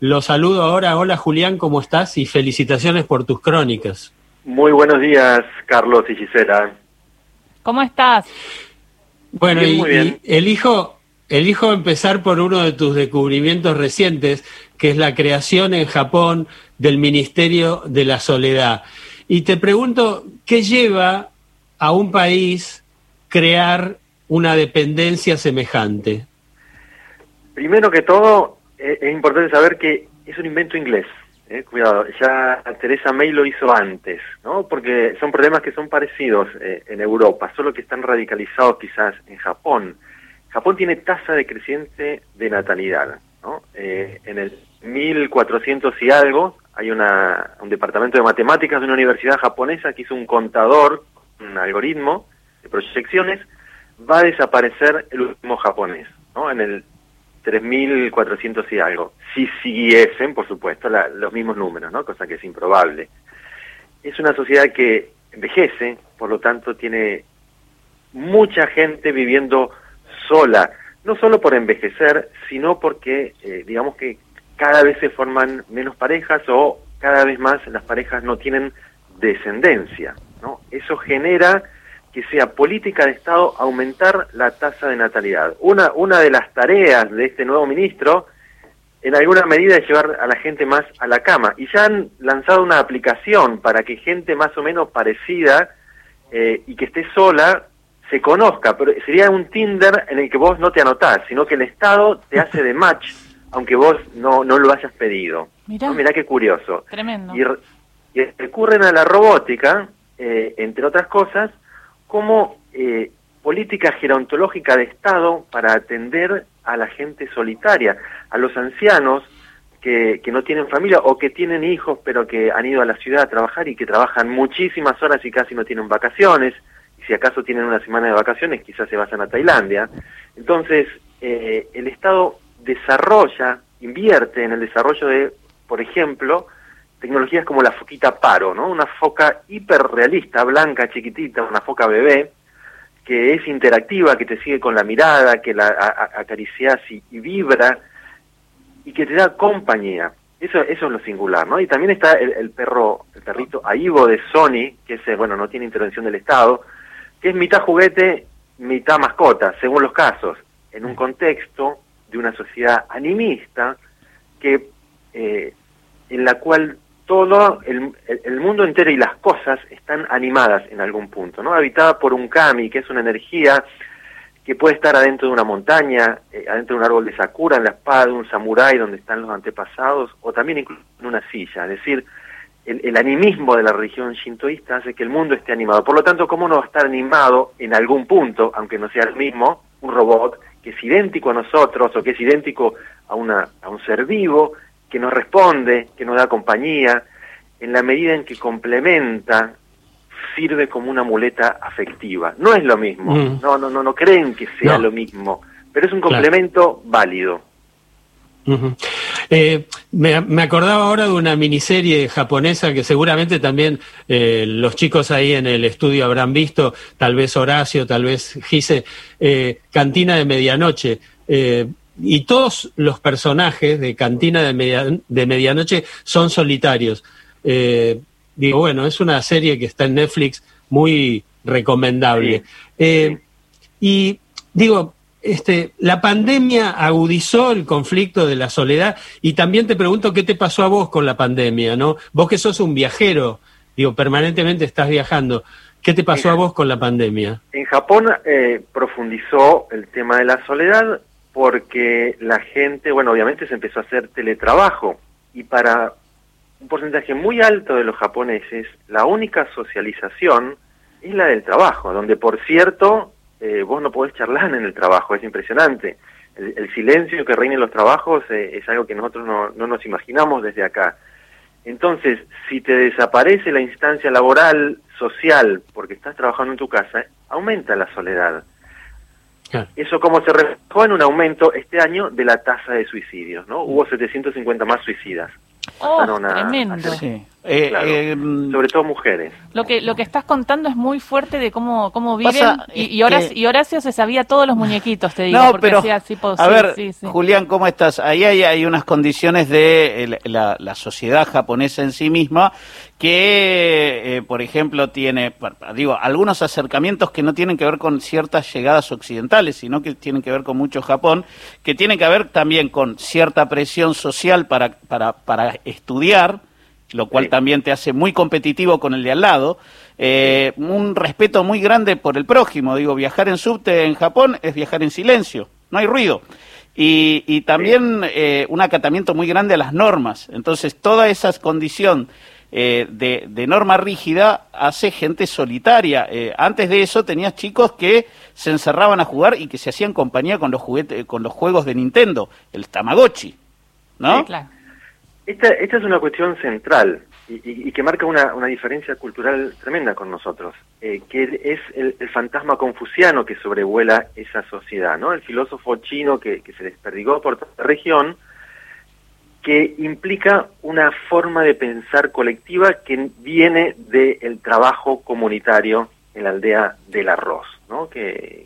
Lo saludo ahora. Hola Julián, ¿cómo estás? Y felicitaciones por tus crónicas. Muy buenos días, Carlos y Gisela. ¿Cómo estás? Bueno, Bien, muy bien. elijo empezar por uno de tus descubrimientos recientes, que es la creación en Japón del Ministerio de la Soledad. Y te pregunto, ¿qué lleva a un país crear una dependencia semejante? Primero que todo, es importante saber que es un invento inglés. Cuidado, ya Theresa May lo hizo antes, ¿no? Porque son problemas que son parecidos en Europa, solo que están radicalizados quizás en Japón. Japón tiene tasa decreciente de natalidad, ¿no? En el 1400 y algo hay un departamento de matemáticas de una universidad japonesa que hizo un contador, un algoritmo de proyecciones. Va a desaparecer el último japonés, ¿no? En el 3.400 y algo, si siguiesen, por supuesto, los mismos números, ¿no? Cosa que es improbable. Es una sociedad que envejece, por lo tanto tiene mucha gente viviendo sola, no solo por envejecer, sino porque, digamos que cada vez se forman menos parejas o cada vez más las parejas no tienen descendencia, ¿no? Eso genera que sea política de Estado aumentar la tasa de natalidad. Una de las tareas de este nuevo ministro, en alguna medida, es llevar a la gente más a la cama. Y ya han lanzado una aplicación para que gente más o menos parecida y que esté sola se conozca, pero sería un Tinder en el que vos no te anotás, sino que el Estado te hace de match, aunque vos no lo hayas pedido. Mirá qué curioso. Tremendo. Y recurren a la robótica, entre otras cosas, como política gerontológica de Estado para atender a la gente solitaria, a los ancianos que no tienen familia o que tienen hijos pero que han ido a la ciudad a trabajar y que trabajan muchísimas horas y casi no tienen vacaciones, y si acaso tienen una semana de vacaciones quizás se vayan a Tailandia. Entonces el Estado invierte en el desarrollo de, por ejemplo, tecnologías como la foquita Paro, ¿no? Una foca hiperrealista, blanca, chiquitita, una foca bebé, que es interactiva, que te sigue con la mirada, que la acaricias y vibra, y que te da compañía. Eso es lo singular, ¿no? Y también está el perrito Aibo de Sony, que es, no tiene intervención del Estado, que es mitad juguete, mitad mascota, según los casos, en un contexto de una sociedad animista que en la cual todo el mundo entero y las cosas están animadas en algún punto, ¿no? Habitada por un kami, que es una energía que puede estar adentro de una montaña, adentro de un árbol de sakura, en la espada de un samurái donde están los antepasados, o también incluso en una silla. Es decir, el animismo de la religión shintoísta hace que el mundo esté animado. Por lo tanto, ¿cómo no va a estar animado en algún punto, aunque no sea el mismo, un robot que es idéntico a nosotros o que es idéntico a un ser vivo, que nos responde, que nos da compañía, en la medida en que complementa, sirve como una muleta afectiva. No es lo mismo, no creen que sea lo mismo, pero es un complemento válido. Me acordaba ahora de una miniserie japonesa que seguramente también los chicos ahí en el estudio habrán visto, tal vez Horacio, tal vez Gise, Cantina de Medianoche. Y todos los personajes de Cantina de Medianoche son solitarios. Es una serie que está en Netflix muy recomendable. Sí. Y digo, la pandemia agudizó el conflicto de la soledad, y también te pregunto qué te pasó a vos con la pandemia, ¿no? Vos que sos un viajero, permanentemente estás viajando. ¿Qué te pasó a vos con la pandemia? En Japón profundizó el tema de la soledad porque la gente, obviamente se empezó a hacer teletrabajo, y para un porcentaje muy alto de los japoneses, la única socialización es la del trabajo, donde, por cierto, vos no podés charlar en el trabajo, es impresionante. El silencio que reina en los trabajos es algo que nosotros no nos imaginamos desde acá. Entonces, si te desaparece la instancia laboral, social, porque estás trabajando en tu casa, aumenta la soledad. Claro. Eso como se reflejó en un aumento este año de la tasa de suicidios, ¿no? Hubo 750 más suicidas. Tremendo. Sí. Claro, sobre todo mujeres. Lo que estás contando es muy fuerte de cómo viven, y Horacio se sabía todos los muñequitos, te digo, no, porque pero, hacía así. A ver, sí. Julián, ¿cómo estás? Ahí hay unas condiciones de la sociedad japonesa en sí misma que, por ejemplo, tiene, algunos acercamientos que no tienen que ver con ciertas llegadas occidentales, sino que tienen que ver con mucho Japón, que tienen que ver también con cierta presión social para estudiar, lo cual también te hace muy competitivo con el de al lado, un respeto muy grande por el prójimo. Viajar en subte en Japón es viajar en silencio, no hay ruido. Y también un acatamiento muy grande a las normas. Entonces, toda esa condición de norma rígida hace gente solitaria. Antes de eso tenías chicos que se encerraban a jugar y que se hacían compañía con los juegos de Nintendo, el Tamagotchi, ¿no? Sí, claro. Esta es una cuestión central y que marca una diferencia cultural tremenda con nosotros, que es el fantasma confuciano que sobrevuela esa sociedad, ¿no? El filósofo chino que se desperdigó por toda la región, que implica una forma de pensar colectiva que viene del trabajo comunitario en la aldea del arroz, ¿no? Que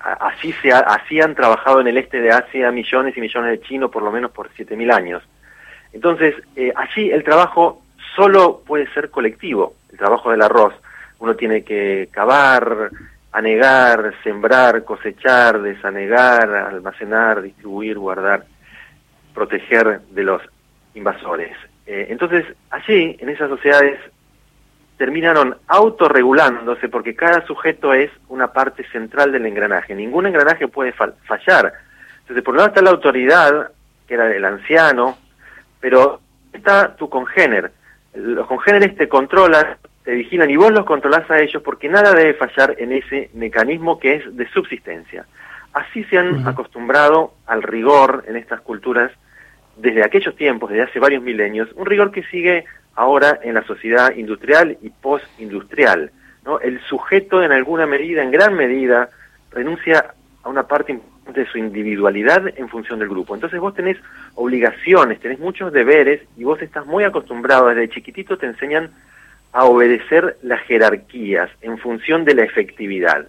así han trabajado en el este de Asia millones y millones de chinos, por lo menos por 7.000 años. Entonces, allí el trabajo solo puede ser colectivo, el trabajo del arroz. Uno tiene que cavar, anegar, sembrar, cosechar, desanegar, almacenar, distribuir, guardar, proteger de los invasores. Entonces, allí, en esas sociedades, terminaron autorregulándose porque cada sujeto es una parte central del engranaje. Ningún engranaje puede fallar. Entonces, por un lado está la autoridad, que era el anciano, pero está tu congéner. Los congéneres te controlan, te vigilan y vos los controlás a ellos porque nada debe fallar en ese mecanismo que es de subsistencia. Así se han acostumbrado al rigor en estas culturas desde aquellos tiempos, desde hace varios milenios, un rigor que sigue ahora en la sociedad industrial y postindustrial, ¿no? El sujeto en alguna medida, en gran medida, renuncia a una parte importante de su individualidad en función del grupo. Entonces vos tenés obligaciones, tenés muchos deberes y vos estás muy acostumbrado, desde chiquitito te enseñan a obedecer las jerarquías en función de la efectividad.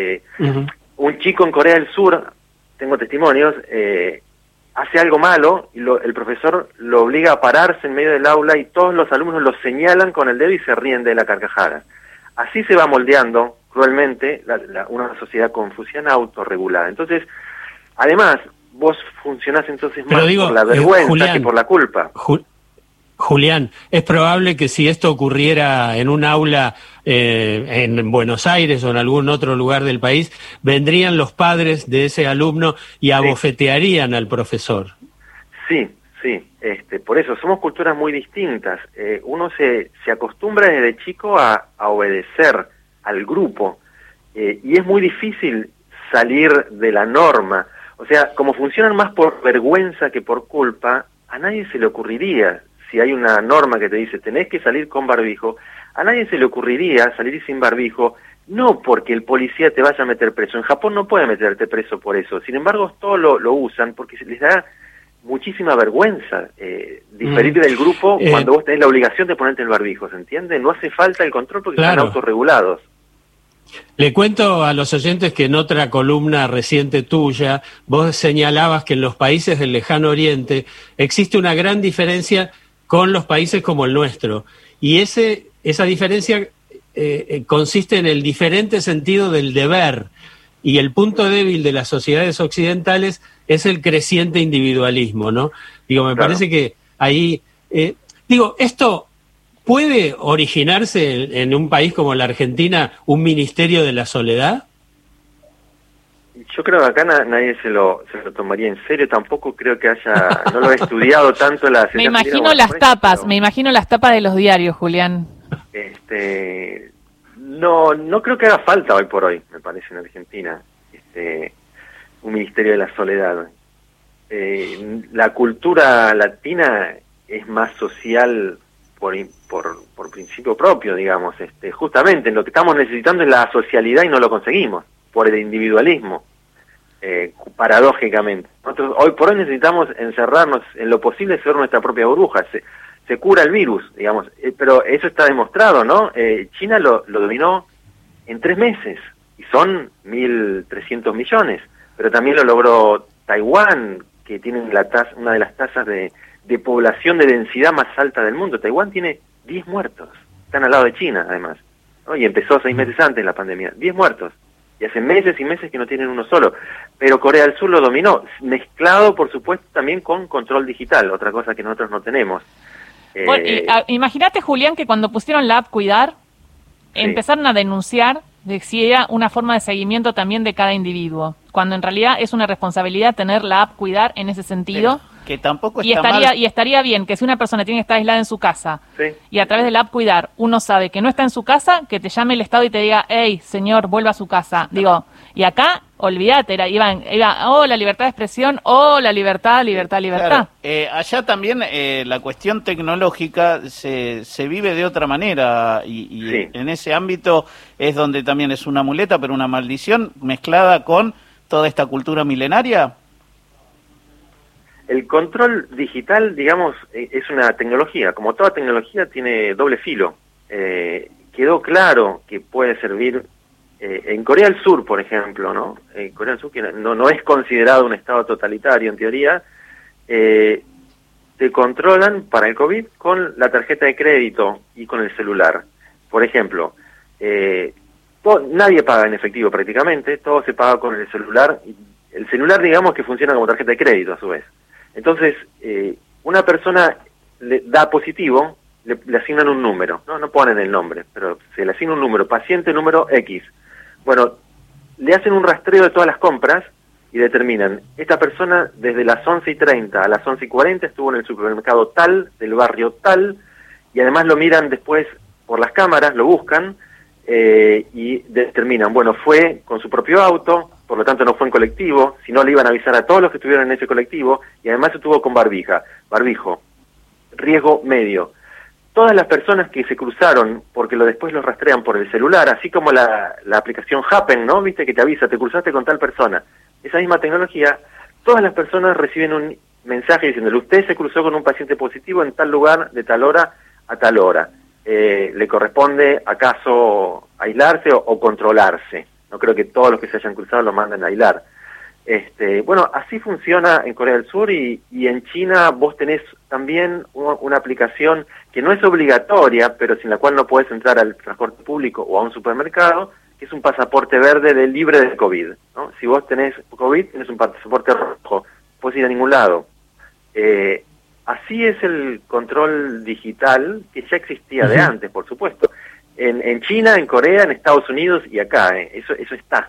Un chico en Corea del Sur, tengo testimonios, hace algo malo y el profesor lo obliga a pararse en medio del aula y todos los alumnos lo señalan con el dedo y se ríen de la carcajada. Así se va moldeando cruelmente una sociedad confuciana autorregulada. Entonces, además, vos funcionás entonces más por la vergüenza Julián, que por la culpa. Julián, es probable que si esto ocurriera en un aula en Buenos Aires o en algún otro lugar del país, vendrían los padres de ese alumno y abofetearían al profesor. Sí. Por eso, somos culturas muy distintas. Uno se acostumbra desde chico a obedecer al grupo y es muy difícil salir de la norma. O sea, como funcionan más por vergüenza que por culpa, a nadie se le ocurriría, si hay una norma que te dice tenés que salir con barbijo, a nadie se le ocurriría salir sin barbijo, no porque el policía te vaya a meter preso. En Japón no puede meterte preso por eso. Sin embargo, todos lo usan porque les da muchísima vergüenza diferir del grupo cuando vos tenés la obligación de ponerte el barbijo, ¿se entiende? No hace falta el control porque están autorregulados. Le cuento a los oyentes que en otra columna reciente tuya, vos señalabas que en los países del Lejano Oriente existe una gran diferencia con los países como el nuestro. Y esa diferencia consiste en el diferente sentido del deber. Y el punto débil de las sociedades occidentales es el creciente individualismo, ¿no? Me parece que ahí... esto... ¿Puede originarse en un país como la Argentina un ministerio de la soledad? Yo creo que acá nadie se lo tomaría en serio, tampoco creo que no lo he estudiado tanto la... Me imagino las tapas de los diarios, Julián. No creo que haga falta hoy por hoy, me parece, en Argentina, un ministerio de la soledad. La cultura latina es más social por principio propio, digamos. Justamente lo que estamos necesitando es la socialidad y no lo conseguimos por el individualismo, paradójicamente. Nosotros hoy por hoy necesitamos encerrarnos en lo posible, ser nuestra propia burbuja. se cura el virus, digamos, pero eso está demostrado, ¿no? China lo dominó en 3 meses, y son 1.300 millones, pero también lo logró Taiwán, que tiene una de las tasas de población de densidad más alta del mundo. Taiwán tiene 10 muertos, están al lado de China, además, ¿no? Y empezó 6 meses antes de la pandemia, 10 muertos, y hace meses y meses que no tienen uno solo, pero Corea del Sur lo dominó, mezclado, por supuesto, también con control digital, otra cosa que nosotros no tenemos. Bueno, imagínate, Julián, que cuando pusieron la app Cuidar, empezaron a denunciar de si era una forma de seguimiento también de cada individuo, cuando en realidad es una responsabilidad tener la app Cuidar en ese sentido. Pero que tampoco está mal. Y estaría bien que si una persona tiene que estar aislada en su casa y a través de la app Cuidar uno sabe que no está en su casa, que te llame el Estado y te diga, hey, señor, vuelva a su casa. Digo, y acá, olvídate, iba, la libertad de expresión, la libertad. Claro. Allá también la cuestión tecnológica se vive de otra manera y en ese ámbito es donde también es una muleta, pero una maldición mezclada con toda esta cultura milenaria. El control digital, digamos, es una tecnología. Como toda tecnología tiene doble filo. Quedó claro que puede servir en Corea del Sur, por ejemplo, ¿no? Corea del Sur, que no es considerado un estado totalitario en teoría, te controlan para el COVID con la tarjeta de crédito y con el celular. Por ejemplo, nadie paga en efectivo prácticamente, todo se paga con el celular. El celular, digamos, que funciona como tarjeta de crédito a su vez. Entonces, una persona le da positivo, le asignan un número, no ponen el nombre, pero se le asigna un número, paciente número X. Bueno, le hacen un rastreo de todas las compras y determinan, esta persona desde las 11:30 a las 11:40 estuvo en el supermercado tal, del barrio tal, y además lo miran después por las cámaras, lo buscan, y determinan, bueno, fue con su propio auto, por lo tanto no fue en colectivo, sino le iban a avisar a todos los que estuvieron en ese colectivo, y además estuvo con barbijo, riesgo medio. Todas las personas que se cruzaron, porque después los rastrean por el celular, así como la aplicación Happen, ¿no? Viste que te avisa, te cruzaste con tal persona. Esa misma tecnología, todas las personas reciben un mensaje diciéndole, usted se cruzó con un paciente positivo en tal lugar, de tal hora a tal hora. ¿Le corresponde acaso aislarse o controlarse? No creo que todos los que se hayan cruzado lo manden a aislar. Bueno, así funciona en Corea del Sur y en China vos tenés también una aplicación que no es obligatoria, pero sin la cual no podés entrar al transporte público o a un supermercado, que es un pasaporte verde libre de COVID, ¿no? Si vos tenés COVID, tenés un pasaporte rojo, no podés ir a ningún lado. Así es el control digital que ya existía de antes, por supuesto. En China, en Corea, en Estados Unidos y acá, eso está.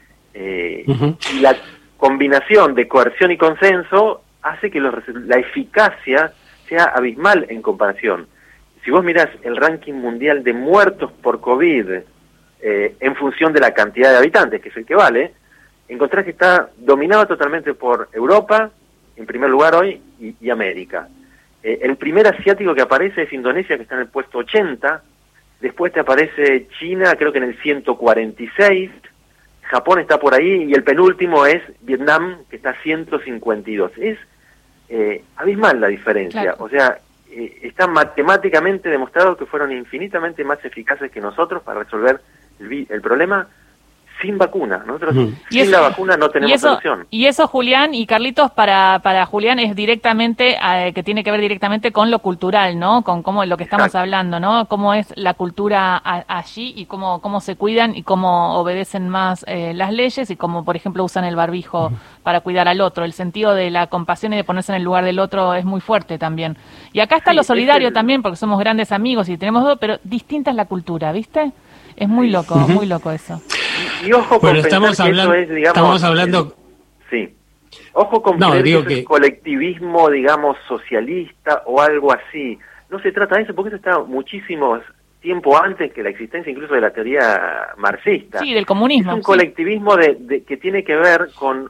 Y la combinación de coerción y consenso hace que la eficacia sea abismal en comparación. Si vos mirás el ranking mundial de muertos por COVID en función de la cantidad de habitantes, que es el que vale, encontrás que está dominado totalmente por Europa, en primer lugar hoy, y América. El primer asiático que aparece es Indonesia, que está en el puesto 80, después te aparece China, creo que en el 146, Japón está por ahí, y el penúltimo es Vietnam, que está 152. Es abismal la diferencia. Claro. O sea, está matemáticamente demostrado que fueron infinitamente más eficaces que nosotros para resolver el problema sin vacuna. Nosotros sin la vacuna no tenemos solución. Y eso, Julián y Carlitos, para Julián es directamente, que tiene que ver directamente con lo cultural, ¿no? Con cómo lo que estamos hablando, ¿no? Cómo es la cultura allí y cómo se cuidan y cómo obedecen más las leyes y cómo, por ejemplo, usan el barbijo para cuidar al otro. El sentido de la compasión y de ponerse en el lugar del otro es muy fuerte también. Y acá está lo solidario también, porque somos grandes amigos y tenemos todo, pero distinta es la cultura, ¿viste? Es muy loco, muy loco eso. Y ojo con pensar que eso es, digamos... Estamos hablando... sí. Ojo con pensar que eso es colectivismo, digamos, socialista o algo así. No se trata de eso, porque eso está muchísimo tiempo antes que la existencia incluso de la teoría marxista. Sí, del comunismo. Es un colectivismo que tiene que ver con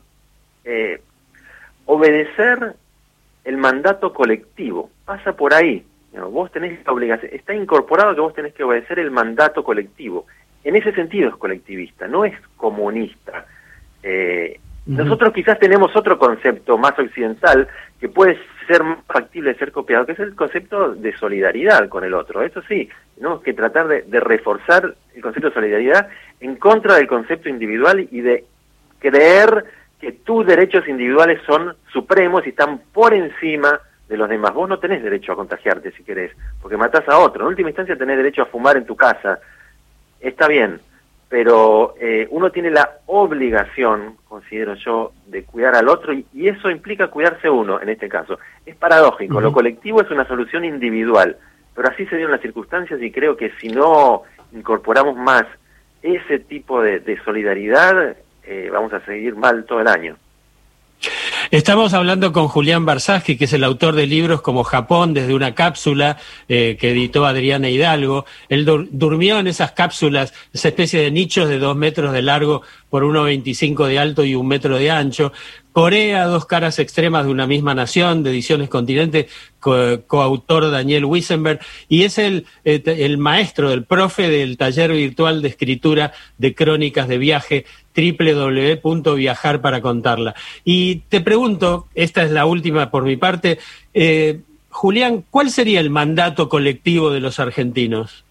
obedecer el mandato colectivo. Pasa por ahí. Vos tenés la obligación, está incorporado que vos tenés que obedecer el mandato colectivo. En ese sentido es colectivista, no es comunista. Nosotros quizás tenemos otro concepto más occidental que puede ser más factible de ser copiado, que es el concepto de solidaridad con el otro. Eso sí, tenemos que tratar de reforzar el concepto de solidaridad en contra del concepto individual y de creer que tus derechos individuales son supremos y están por encima de los demás. Vos no tenés derecho a contagiarte si querés, porque matás a otro. En última instancia tenés derecho a fumar en tu casa. Está bien, pero uno tiene la obligación, considero yo, de cuidar al otro, y eso implica cuidarse uno, en este caso. Es paradójico, lo colectivo es una solución individual, pero así se dieron las circunstancias y creo que si no incorporamos más ese tipo de solidaridad, vamos a seguir mal todo el año. Estamos hablando con Julián Barsavsky, que es el autor de libros como Japón desde una cápsula, que editó Adriana Hidalgo. Él durmió en esas cápsulas, esa especie de nichos de 2 metros de largo por 1,25 de alto y 1 metro de ancho. Corea, 2 caras extremas de una misma nación, de Ediciones Continente, coautor Daniel Wiesenberg, y es el maestro, el profe del taller virtual de escritura de crónicas de viaje, www.viajarparacontarla. Y te pregunto, esta es la última por mi parte, Julián, ¿cuál sería el mandato colectivo de los argentinos?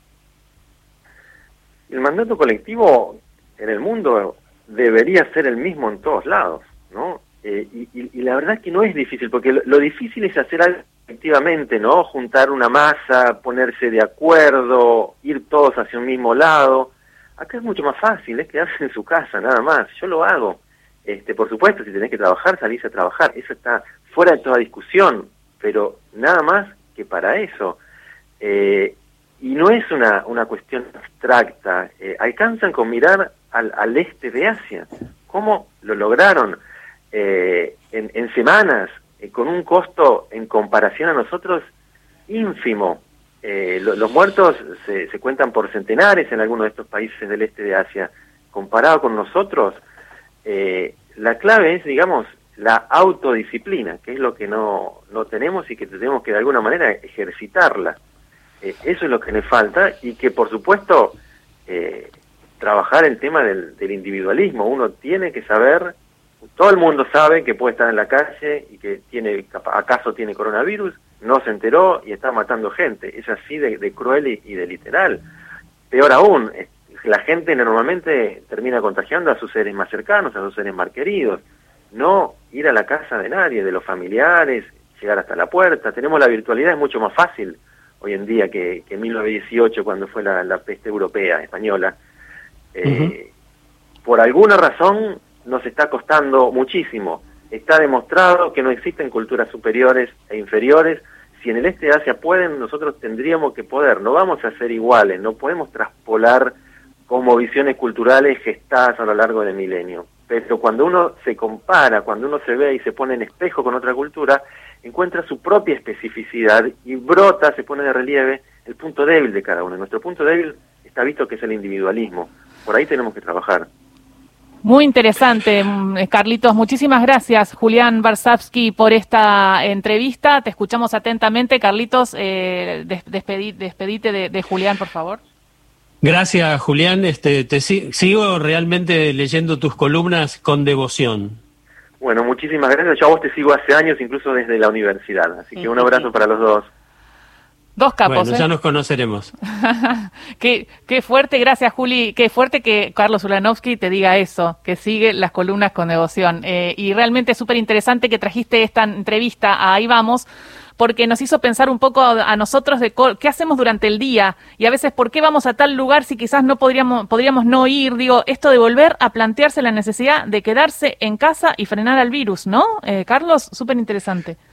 El mandato colectivo en el mundo debería ser el mismo en todos lados, ¿no? Y la verdad es que no es difícil, porque lo difícil es hacer algo efectivamente, ¿no? Juntar una masa, ponerse de acuerdo, ir todos hacia un mismo lado. Acá es mucho más fácil, es quedarse en su casa, nada más. Yo lo hago. Por supuesto, si tenés que trabajar, salís a trabajar. Eso está fuera de toda discusión, pero nada más que para eso. Y no es una cuestión abstracta. Alcanzan con mirar al este de Asia. ¿Cómo lo lograron? En semanas, con un costo en comparación a nosotros ínfimo. Los muertos se cuentan por centenares en algunos de estos países del este de Asia. Comparado con nosotros, la clave es, digamos, la autodisciplina, que es lo que no tenemos y que tenemos que de alguna manera ejercitarla. Eso es lo que le falta, y que por supuesto trabajar el tema del individualismo. Uno tiene que saber, todo el mundo sabe que puede estar en la calle y que acaso tiene coronavirus, no se enteró y está matando gente. Es así de cruel y de literal. Peor aún, la gente normalmente termina contagiando a sus seres más cercanos, a sus seres más queridos. No ir a la casa de nadie, de los familiares, llegar hasta la puerta. Tenemos la virtualidad, es mucho más fácil hoy en día que en 1918, cuando fue la peste europea, española. Por alguna razón nos está costando muchísimo. Está demostrado que no existen culturas superiores e inferiores. Si en el este de Asia pueden, nosotros tendríamos que poder. No vamos a ser iguales, no podemos traspolar como visiones culturales gestadas a lo largo del milenio. Pero cuando uno se compara, cuando uno se ve y se pone en espejo con otra cultura, encuentra su propia especificidad y brota, se pone de relieve el punto débil de cada uno. Nuestro punto débil está visto que es el individualismo. Por ahí tenemos que trabajar. Muy interesante, Carlitos. Muchísimas gracias, Julián Barsavsky, por esta entrevista. Te escuchamos atentamente. Carlitos, despedite de Julián, por favor. Gracias, Julián. Sigo realmente leyendo tus columnas con devoción. Bueno, muchísimas gracias. Yo a vos te sigo hace años, incluso desde la universidad. Así que un abrazo para los dos. Dos capos, bueno, ya nos conoceremos. Qué fuerte, gracias, Juli. Qué fuerte que Carlos Ulanovsky te diga eso, que sigue las columnas con devoción. Y realmente es súper interesante que trajiste esta entrevista a Ahí Vamos, porque nos hizo pensar un poco a nosotros de qué hacemos durante el día y a veces por qué vamos a tal lugar si quizás no podríamos no ir. Digo, esto de volver a plantearse la necesidad de quedarse en casa y frenar al virus, ¿no? Carlos, súper interesante.